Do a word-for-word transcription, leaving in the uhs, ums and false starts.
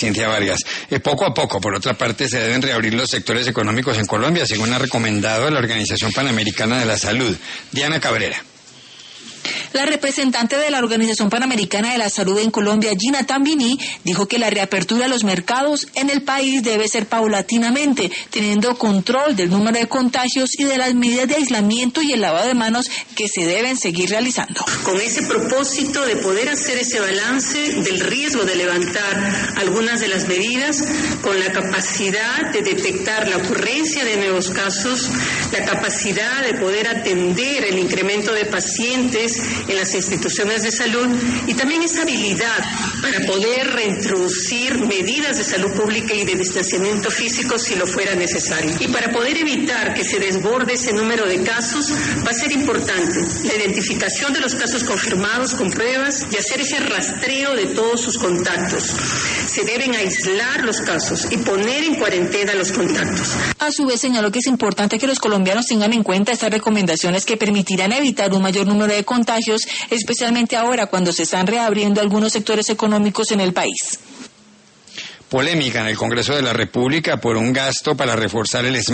Cintia Vargas. Eh, poco a poco, por otra parte, se deben reabrir los sectores económicos en Colombia, según ha recomendado la Organización Panamericana de la Salud. Diana Cabrera. La representante de la Organización Panamericana de la Salud en Colombia, Gina Tambini, dijo que la reapertura de los mercados en el país debe ser paulatinamente, teniendo control del número de contagios y de las medidas de aislamiento y el lavado de manos que se deben seguir realizando. Con ese propósito de poder hacer ese balance del riesgo de levantar algunas de las medidas, con la capacidad de detectar la ocurrencia de nuevos casos, la capacidad de poder atender el incremento de pacientes en las instituciones de salud y también esa habilidad para poder reintroducir medidas de salud pública y de distanciamiento físico si lo fuera necesario. Y para poder evitar que se desborde ese número de casos, va a ser importante la identificación de los casos confirmados con pruebas y hacer ese rastreo de todos sus contactos. Se deben aislar los casos y poner en cuarentena los contactos. A su vez, señaló que es importante que los colombianos tengan en cuenta estas recomendaciones que permitirán evitar un mayor número de contagios, especialmente ahora cuando se están reabriendo algunos sectores económicos en el país. Polémica en el Congreso de la República por un gasto para reforzar el